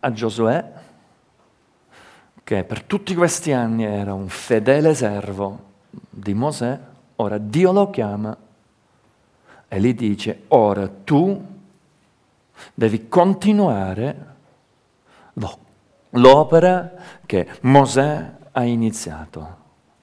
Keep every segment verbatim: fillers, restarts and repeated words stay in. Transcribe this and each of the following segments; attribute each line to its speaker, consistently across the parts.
Speaker 1: a Giosuè, che per tutti questi anni era un fedele servo di Mosè, ora Dio lo chiama e gli dice: ora tu devi continuare l'opera che Mosè ha iniziato.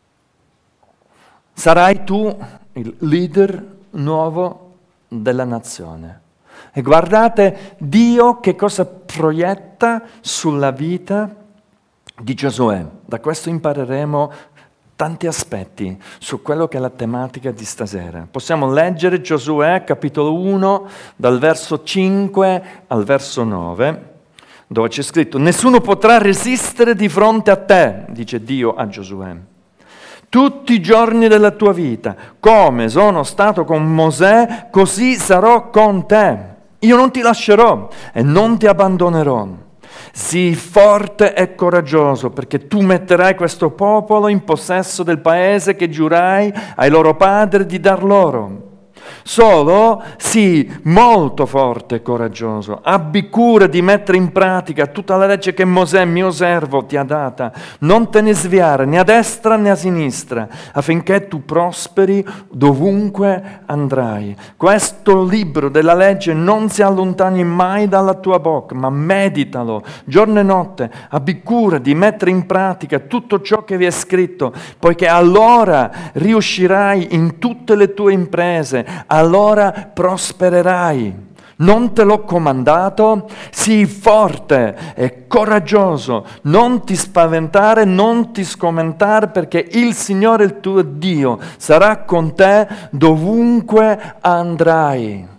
Speaker 1: Sarai tu il leader nuovo della nazione. E guardate Dio che cosa proietta sulla vita di Giosuè. Da questo impareremo tanti aspetti su quello che è la tematica di stasera. Possiamo leggere Giosuè capitolo uno dal verso cinque al verso nove, dove c'è scritto: nessuno potrà resistere di fronte a te, dice Dio a Giosuè, tutti i giorni della tua vita. Come sono stato con Mosè, così sarò con te. Io non ti lascerò e non ti abbandonerò. Sii forte e coraggioso, perché tu metterai questo popolo in possesso del paese che giurai ai loro padri di dar loro. Solo sii molto forte e coraggioso, abbi cura di mettere in pratica tutta la legge che Mosè, mio servo, ti ha data. Non te ne sviare né a destra né a sinistra, affinché tu prosperi dovunque andrai. Questo libro della legge non si allontani mai dalla tua bocca, ma meditalo giorno e notte. Abbi cura di mettere in pratica tutto ciò che vi è scritto, poiché allora riuscirai in tutte le tue imprese, allora prospererai. Non te l'ho comandato? Sii forte e coraggioso, non ti spaventare, non ti sgomentare, perché il Signore, il tuo Dio, sarà con te dovunque andrai.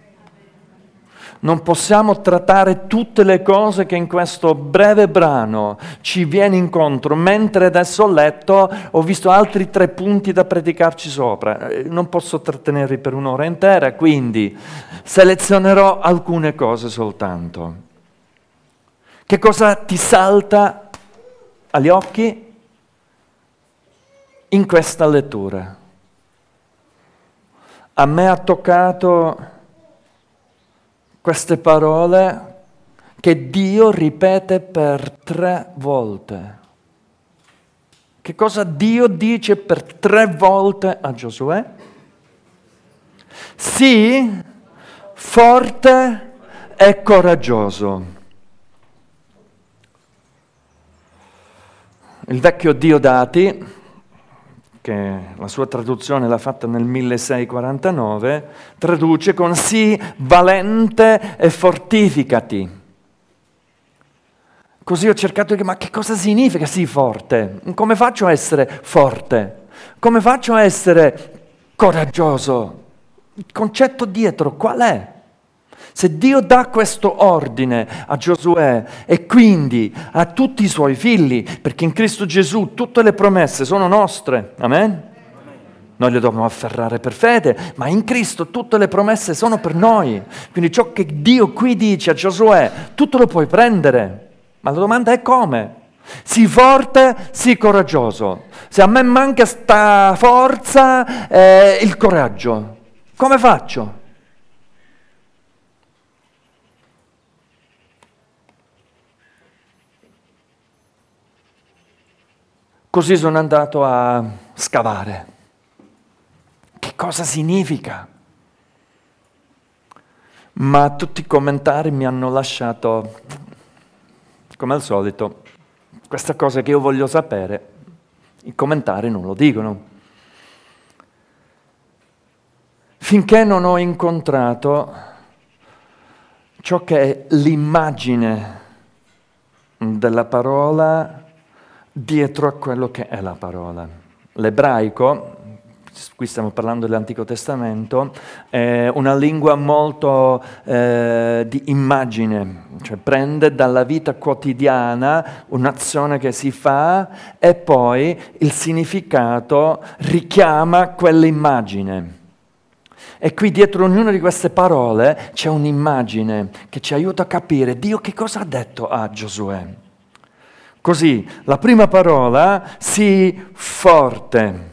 Speaker 1: Non possiamo trattare tutte le cose che in questo breve brano ci viene incontro, mentre adesso ho letto, ho visto altri tre punti da predicarci sopra. Non posso trattenervi per un'ora intera, quindi selezionerò alcune cose soltanto. Che cosa ti salta agli occhi in questa lettura? A me ha toccato queste parole che Dio ripete per tre volte. Che cosa Dio dice per tre volte a Giosuè? Sii forte e coraggioso. Il vecchio Diodati, che la sua traduzione l'ha fatta nel milleseicentokwarantanove, traduce con sii valente e fortificati. Così ho cercato di dire, ma che cosa significa sii forte? Come faccio a essere forte? Come faccio a essere coraggioso? Il concetto dietro qual è? Se Dio dà questo ordine a Giosuè e quindi a tutti i suoi figli, perché in Cristo Gesù tutte le promesse sono nostre, amen? Noi le dobbiamo afferrare per fede, ma in Cristo tutte le promesse sono per noi. Quindi ciò che Dio qui dice a Giosuè, tutto lo puoi prendere. Ma la domanda è come? Sii forte, sii coraggioso. Se a me manca sta forza, eh, il coraggio, come faccio? Così sono andato a scavare. Che cosa significa? Ma tutti i commentari mi hanno lasciato, come al solito, questa cosa che io voglio sapere, i commentari non lo dicono. Finché non ho incontrato ciò che è l'immagine della parola dietro a quello che è la parola. L'ebraico, qui stiamo parlando dell'Antico Testamento, è una lingua molto eh, di immagine, cioè prende dalla vita quotidiana un'azione che si fa e poi il significato richiama quell'immagine. E qui dietro ognuna di queste parole c'è un'immagine che ci aiuta a capire Dio che cosa ha detto a Giosuè. Così, la prima parola, sii forte.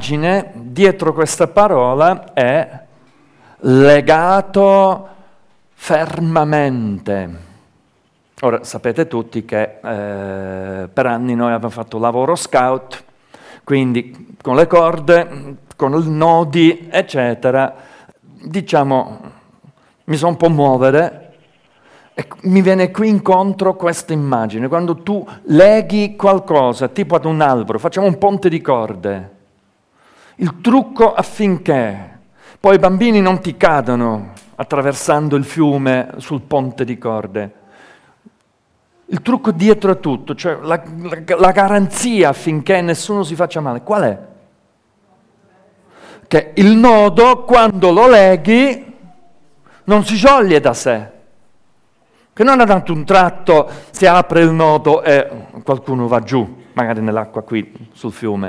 Speaker 1: L'immagine dietro questa parola è legato fermamente. Ora, sapete tutti che eh, per anni noi abbiamo fatto lavoro scout, quindi con le corde, con i nodi, eccetera, diciamo, mi so un po' muovere e mi viene qui incontro questa immagine. Quando tu leghi qualcosa, tipo ad un albero, facciamo un ponte di corde, il trucco affinché poi i bambini non ti cadano attraversando il fiume sul ponte di corde. Il trucco dietro a tutto, cioè la, la, la garanzia affinché nessuno si faccia male, qual è? Che il nodo, quando lo leghi, non si scioglie da sé. Che non è tanto un tratto, si apre il nodo e qualcuno va giù, magari nell'acqua qui, sul fiume.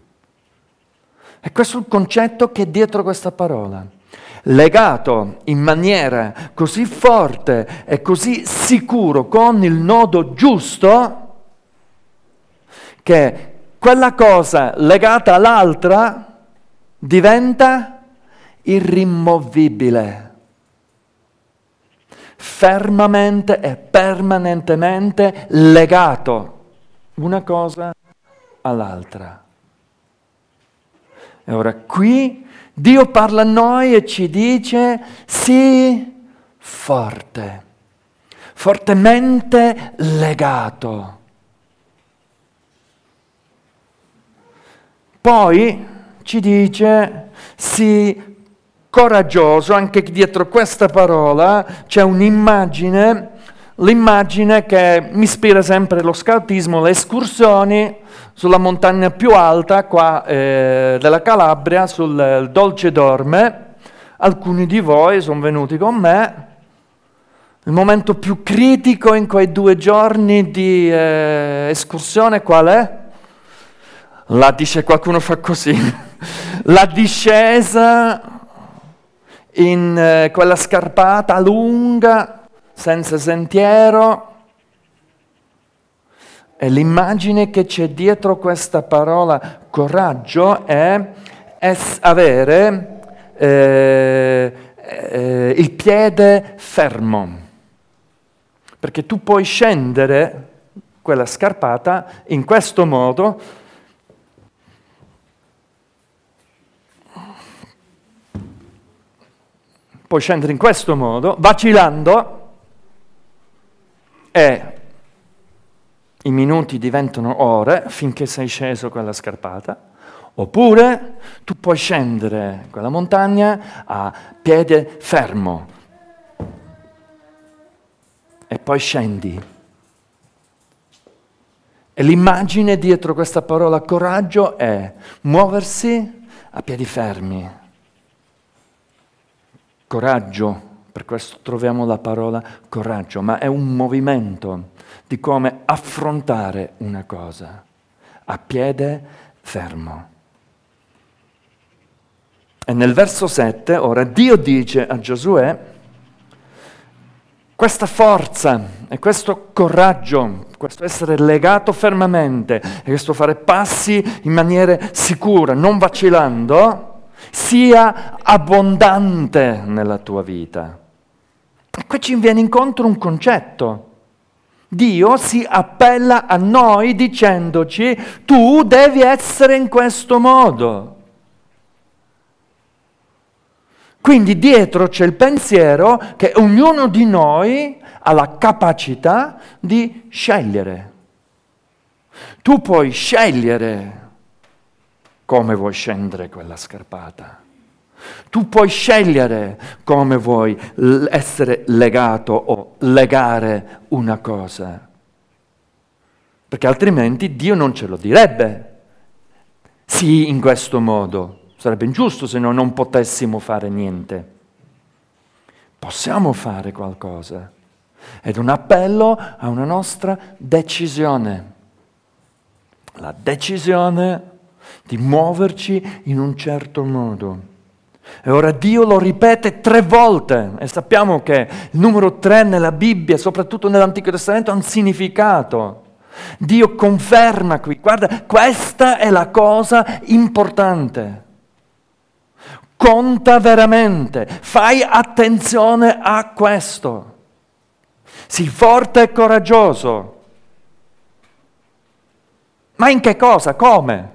Speaker 1: E questo è il concetto che è dietro questa parola. Legato in maniera così forte e così sicuro con il nodo giusto, che quella cosa legata all'altra diventa irrimovibile, fermamente e permanentemente legato una cosa all'altra. E ora qui Dio parla a noi e ci dice: sii forte, fortemente legato. Poi ci dice: sii coraggioso. Anche dietro questa parola c'è un'immagine, l'immagine che mi ispira sempre lo scoutismo, le escursioni sulla montagna più alta qua eh, della Calabria, sul Dolce Dorme. Alcuni di voi sono venuti con me. Il momento più critico in quei due giorni di eh, escursione qual è? La dice qualcuno fa così. La discesa in eh, quella scarpata lunga, senza sentiero. E l'immagine che c'è dietro questa parola coraggio è, è avere eh, eh, il piede fermo, perché tu puoi scendere quella scarpata in questo modo, puoi scendere in questo modo, vacillando, e i minuti diventano ore finché sei sceso quella scarpata, oppure tu puoi scendere quella montagna a piede fermo e poi scendi. E l'immagine dietro questa parola coraggio è muoversi a piedi fermi. Coraggio, per questo troviamo la parola coraggio, ma è un movimento di come affrontare una cosa a piede fermo. E nel verso sette, ora, Dio dice a Giosuè: questa forza e questo coraggio, questo essere legato fermamente e questo fare passi in maniera sicura, non vacillando, sia abbondante nella tua vita. E qui ci viene incontro un concetto. Dio si appella a noi dicendoci: tu devi essere in questo modo. Quindi dietro c'è il pensiero che ognuno di noi ha la capacità di scegliere. Tu puoi scegliere come vuoi scendere quella scarpata. Tu puoi scegliere come vuoi essere legato o legare una cosa, perché altrimenti Dio non ce lo direbbe. Sì, in questo modo. Sarebbe ingiusto se noi non potessimo fare niente. Possiamo fare qualcosa. Ed un appello a una nostra decisione. La decisione di muoverci in un certo modo. E ora Dio lo ripete tre volte, e sappiamo che il numero tre nella Bibbia, soprattutto nell'Antico Testamento, ha un significato. Dio conferma qui: guarda, questa è la cosa importante. conta veramente. Fai attenzione a questo. Sii forte e coraggioso. Ma in che cosa? Come?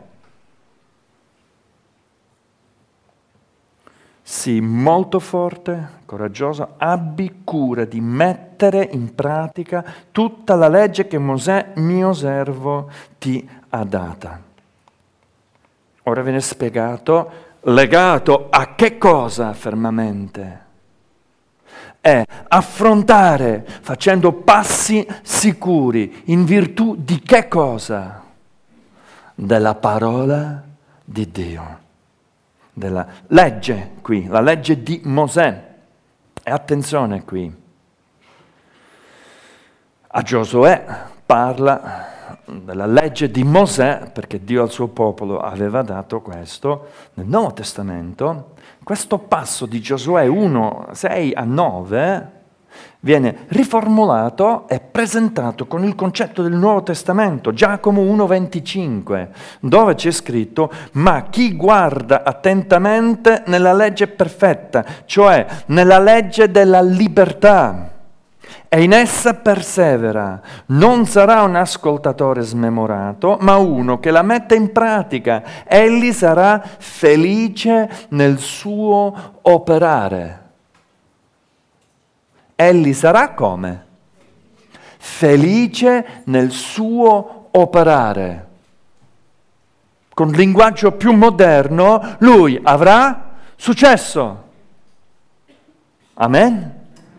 Speaker 1: Sii molto forte, coraggioso, abbi cura di mettere in pratica tutta la legge che Mosè, mio servo, ti ha data. Ora viene spiegato, legato a che cosa fermamente? È affrontare facendo passi sicuri, in virtù di che cosa? Della parola di Dio. Della legge qui, la legge di Mosè. E attenzione qui, a Giosuè parla della legge di Mosè, perché Dio al suo popolo aveva dato questo. Nel Nuovo Testamento, questo passo di Giosuè uno, sei a nove viene riformulato e presentato con il concetto del Nuovo Testamento, Giacomo uno venticinque, dove c'è scritto: ma chi guarda attentamente nella legge perfetta, cioè nella legge della libertà, e in essa persevera, non sarà un ascoltatore smemorato, ma uno che la mette in pratica. Egli sarà felice nel suo operare. Egli sarà come? Felice nel suo operare. Con linguaggio più moderno, lui avrà successo. Amen?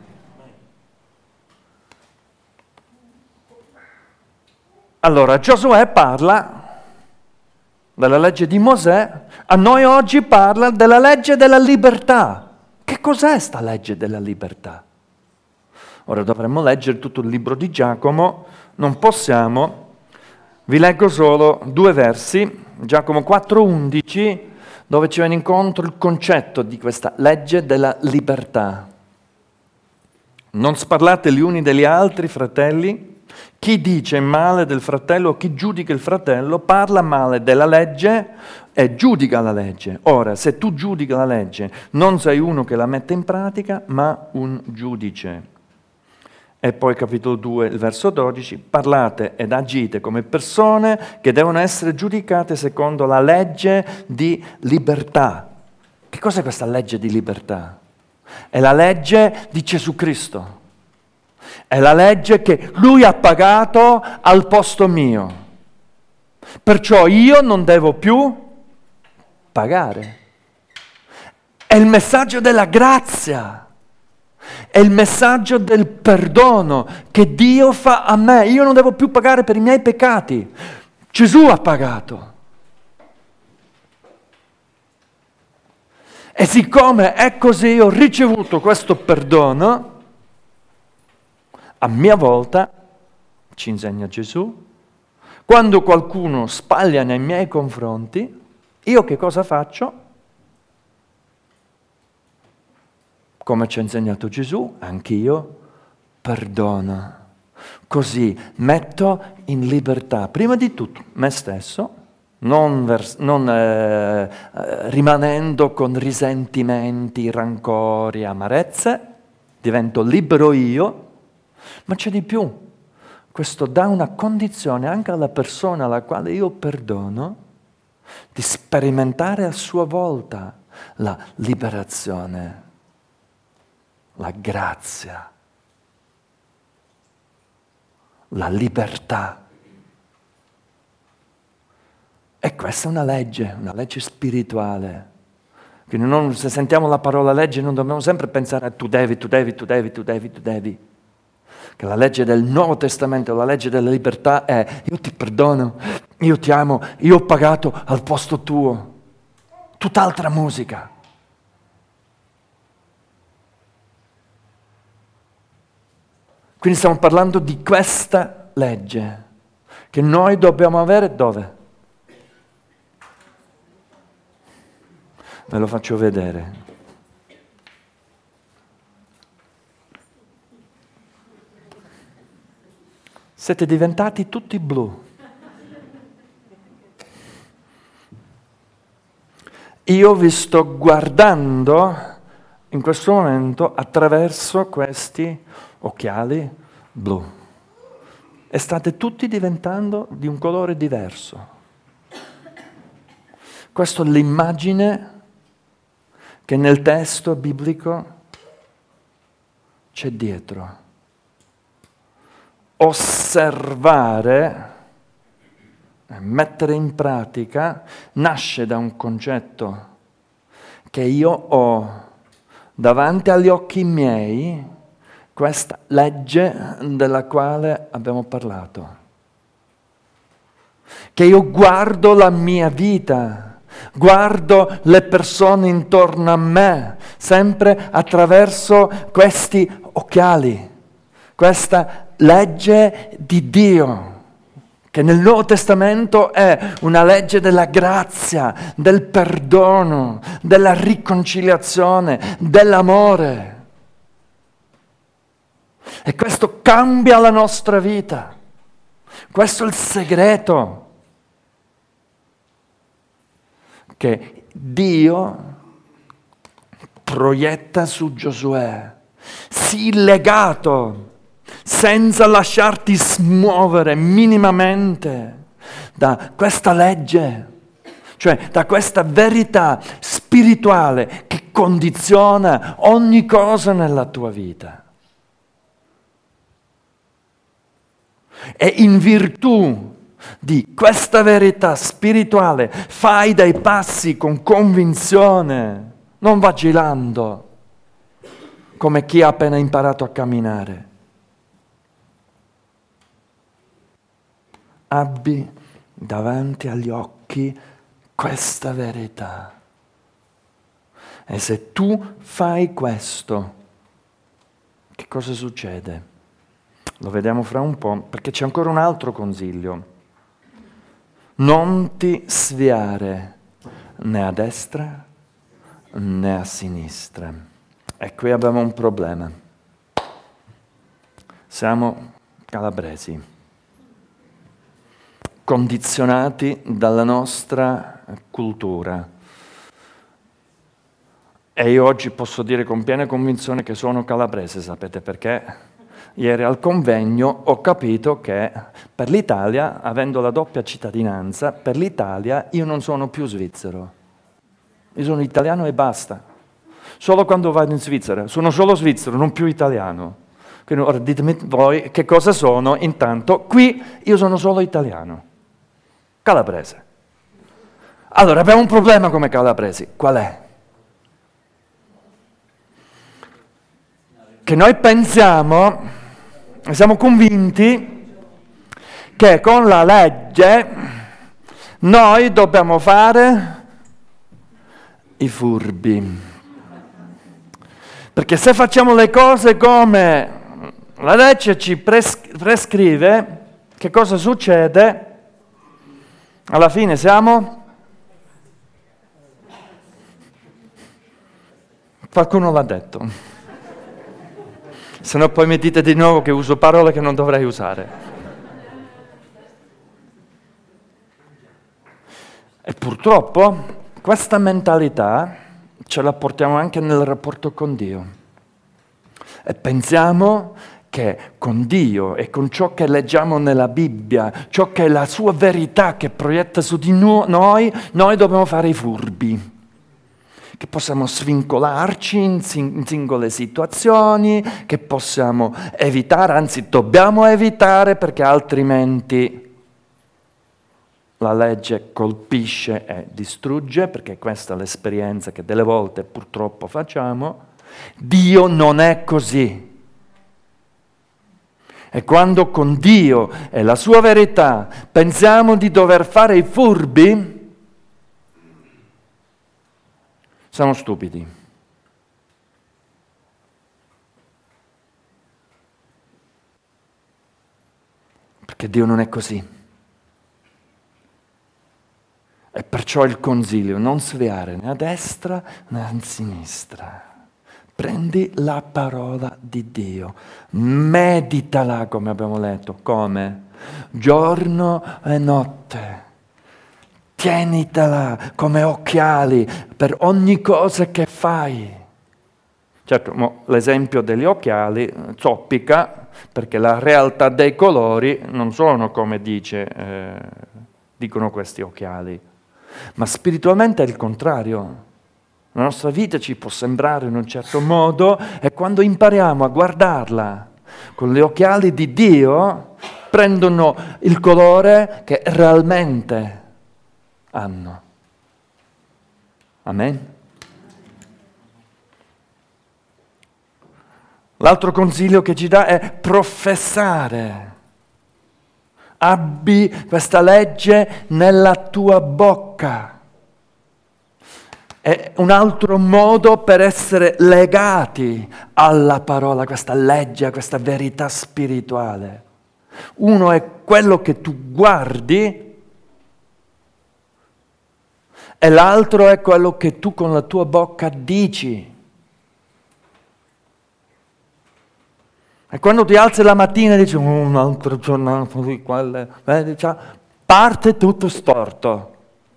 Speaker 1: Allora, Giosuè parla della legge di Mosè, a noi oggi parla della legge della libertà. Che cos'è sta legge della libertà? Ora dovremmo leggere tutto il libro di Giacomo, non possiamo, vi leggo solo due versi, Giacomo quattro undici, dove ci viene incontro il concetto di questa legge della libertà. Non sparlate gli uni degli altri, fratelli. Chi dice male del fratello o chi giudica il fratello parla male della legge e giudica la legge. Ora, se tu giudica la legge, non sei uno che la mette in pratica, ma un giudice. E poi capitolo due, il verso dodici, parlate ed agite come persone che devono essere giudicate secondo la legge di libertà. Che cos'è questa legge di libertà? È la legge di Gesù Cristo. È la legge che Lui ha pagato al posto mio. Perciò io non devo più pagare. È il messaggio della grazia. È il messaggio del perdono che Dio fa a me. Io non devo più pagare per i miei peccati. Gesù ha pagato. E siccome è così, ho ricevuto questo perdono, a mia volta, ci insegna Gesù, quando qualcuno sbaglia nei miei confronti, io che cosa faccio? Come ci ha insegnato Gesù, anch'io perdono. Così metto in libertà, prima di tutto, me stesso, non, vers- non eh, eh, rimanendo con risentimenti, rancori, amarezze, divento libero io, ma c'è di più. Questo dà una condizione anche alla persona alla quale io perdono di sperimentare a sua volta la liberazione, la grazia, la libertà. E questa è una legge, una legge spirituale. Quindi non, se sentiamo la parola legge non dobbiamo sempre pensare a tu devi, tu devi, tu devi, tu devi, tu devi. Che la legge del Nuovo Testamento, la legge della libertà è io ti perdono, io ti amo, io ho pagato al posto tuo. Tutt'altra musica. Quindi stiamo parlando di questa legge che noi dobbiamo avere dove? Ve lo faccio vedere. Siete diventati tutti blu. io vi sto guardando in questo momento attraverso questi occhiali blu e state tutti diventando di un colore diverso. Questa è l'immagine che nel testo biblico c'è dietro. Osservare, mettere in pratica, nasce da un concetto che io ho davanti agli occhi miei, questa legge della quale abbiamo parlato. Che io guardo la mia vita, guardo le persone intorno a me, sempre attraverso questi occhiali, questa legge di Dio, che nel Nuovo Testamento è una legge della grazia, del perdono, della riconciliazione, dell'amore. E questo cambia la nostra vita. Questo è il segreto. Che Dio proietta su Giosuè. Sii legato, senza lasciarti smuovere minimamente da questa legge, cioè da questa verità spirituale che condiziona ogni cosa nella tua vita. E in virtù di questa verità spirituale fai dei passi con convinzione, non vacillando, come chi ha appena imparato a camminare. Abbi davanti agli occhi questa verità. E se tu fai questo, che cosa succede? Lo vediamo fra un po', perché c'è ancora un altro consiglio. Non ti sviare né a destra né a sinistra. E qui abbiamo un problema. Siamo calabresi, condizionati dalla nostra cultura. E io oggi posso dire con piena convinzione che sono calabrese, sapete perché? Ieri al convegno ho capito che per l'Italia, avendo la doppia cittadinanza, per l'Italia io non sono più svizzero. Io sono italiano e basta. Solo quando vado in Svizzera, sono solo svizzero, non più italiano. Quindi ora ditemi voi che cosa sono, intanto qui io sono solo italiano, calabrese. Allora abbiamo un problema come calabresi, qual è? Che noi pensiamo, siamo convinti che con la legge noi dobbiamo fare i furbi. Perché se facciamo le cose come la legge ci pres- prescrive, che cosa succede? Alla fine siamo? Qualcuno l'ha detto. Se no poi mi dite di nuovo che uso parole che non dovrei usare. E purtroppo questa mentalità ce la portiamo anche nel rapporto con Dio. E pensiamo che con Dio e con ciò che leggiamo nella Bibbia, ciò che è la sua verità che proietta su di noi, noi dobbiamo fare i furbi. Che possiamo svincolarci in, sing- in singole situazioni, che possiamo evitare, anzi dobbiamo evitare perché altrimenti la legge colpisce e distrugge, perché questa è l'esperienza che delle volte purtroppo facciamo. Dio non è così. E quando con Dio e la sua verità pensiamo di dover fare i furbi, siamo stupidi. Perché Dio non è così. E perciò il consiglio, non sviare né a destra né a sinistra. Prendi la parola di Dio, meditala come abbiamo letto, come? Giorno e notte. tienitela come occhiali per ogni cosa che fai. Certo, mo, l'esempio degli occhiali zoppica, perché la realtà dei colori non sono come dice, eh, dicono questi occhiali, ma spiritualmente è il contrario. La nostra vita ci può sembrare in un certo modo e quando impariamo a guardarla con gli occhiali di Dio, prendono il colore che realmente hanno. Amen? L'altro consiglio che ci dà è professare. Abbi questa legge nella tua bocca. È un altro modo per essere legati alla parola, questa legge, questa verità spirituale. Uno è quello che tu guardi e l'altro è quello che tu con la tua bocca dici. E quando ti alzi la mattina e dici oh, un'altra giornata di quelle, vedi, cioè, parte tutto storto.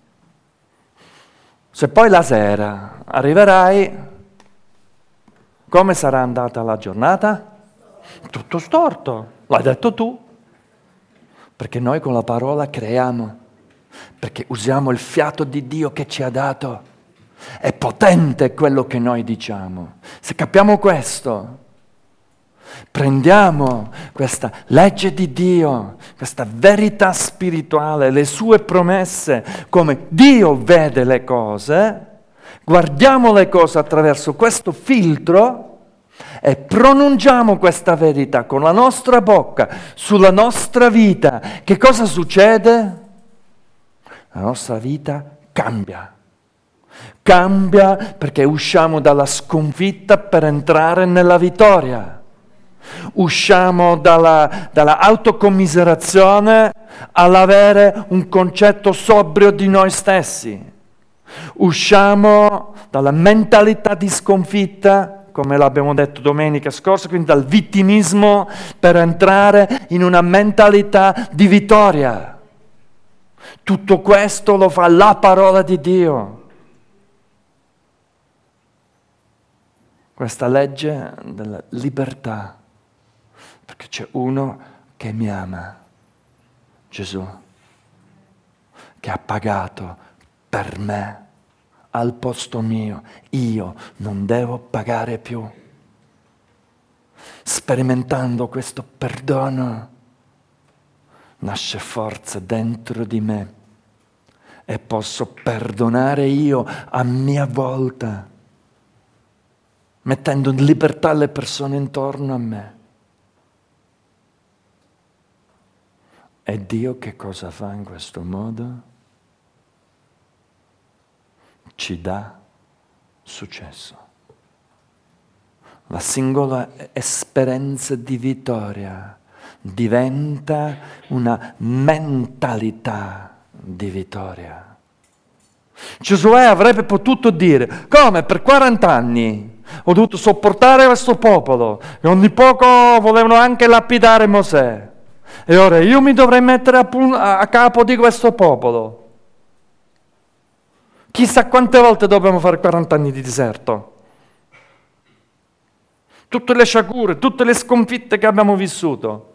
Speaker 1: Se poi la sera arriverai, come sarà andata la giornata? Tutto storto, l'hai detto tu. Perché noi con la parola creiamo, perché usiamo il fiato di Dio che ci ha dato. È potente quello che noi diciamo. Se capiamo questo, prendiamo questa legge di Dio, questa verità spirituale, le sue promesse, come Dio vede le cose, guardiamo le cose attraverso questo filtro e pronunciamo questa verità con la nostra bocca sulla nostra vita. Che cosa succede? La nostra vita cambia. Cambia perché usciamo dalla sconfitta per entrare nella vittoria. Usciamo dalla, dalla autocommiserazione all'avere un concetto sobrio di noi stessi. Usciamo dalla mentalità di sconfitta, come l'abbiamo detto domenica scorsa, quindi dal vittimismo, per entrare in una mentalità di vittoria. Tutto questo lo fa la parola di Dio. Questa legge della libertà. Perché c'è uno che mi ama, Gesù, che ha pagato per me, al posto mio. Io non devo pagare più. Sperimentando questo perdono, nasce forza dentro di me e posso perdonare io a mia volta, mettendo in libertà le persone intorno a me. E Dio che cosa fa in questo modo? Ci dà successo. La singola esperienza di vittoria diventa una mentalità di vittoria. Giosuè avrebbe potuto dire, come per quaranta anni ho dovuto sopportare questo popolo, e ogni poco volevano anche lapidare Mosè. E ora io mi dovrei mettere a, a capo di questo popolo. Chissà quante volte dobbiamo fare quaranta anni di deserto. Tutte le sciagure, tutte le sconfitte che abbiamo vissuto.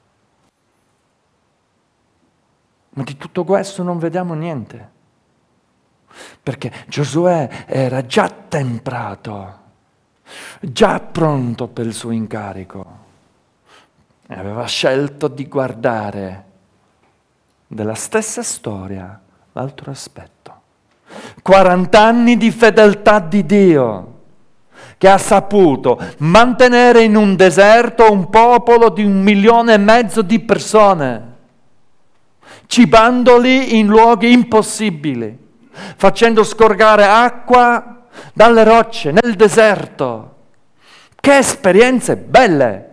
Speaker 1: Ma di tutto questo non vediamo niente. Perché Giosuè era già temprato, già pronto per il suo incarico. E aveva scelto di guardare della stessa storia l'altro aspetto. quaranta anni di fedeltà di Dio, che ha saputo mantenere in un deserto un popolo di un milione e mezzo di persone, cibandoli in luoghi impossibili, facendo scorgere acqua dalle rocce nel deserto. Che esperienze belle!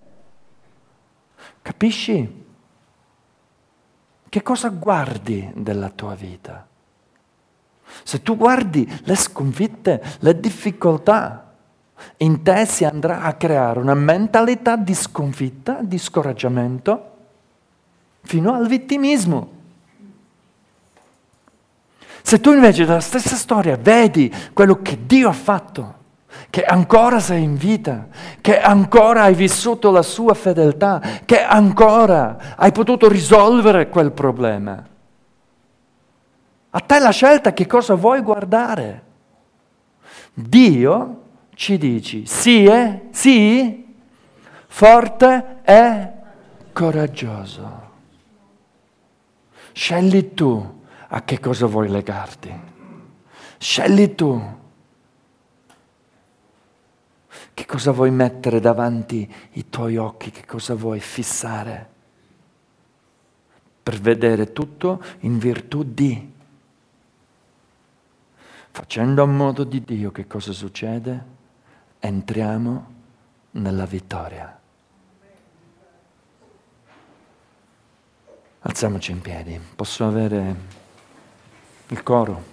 Speaker 1: Capisci? Che cosa guardi della tua vita? Se tu guardi le sconfitte, le difficoltà, in te si andrà a creare una mentalità di sconfitta, di scoraggiamento, fino al vittimismo. Se tu invece dalla stessa storia vedi quello che Dio ha fatto, che ancora sei in vita, che ancora hai vissuto la sua fedeltà, che ancora hai potuto risolvere quel problema, a te la scelta che cosa vuoi guardare. Dio ci dice sì, è, sì, forte e coraggioso. Scegli tu a che cosa vuoi legarti. Scegli tu che cosa vuoi mettere davanti i tuoi occhi, che cosa vuoi fissare per vedere tutto in virtù di. Facendo a modo di Dio, che cosa succede? Entriamo nella vittoria. Alziamoci in piedi. Posso avere il coro?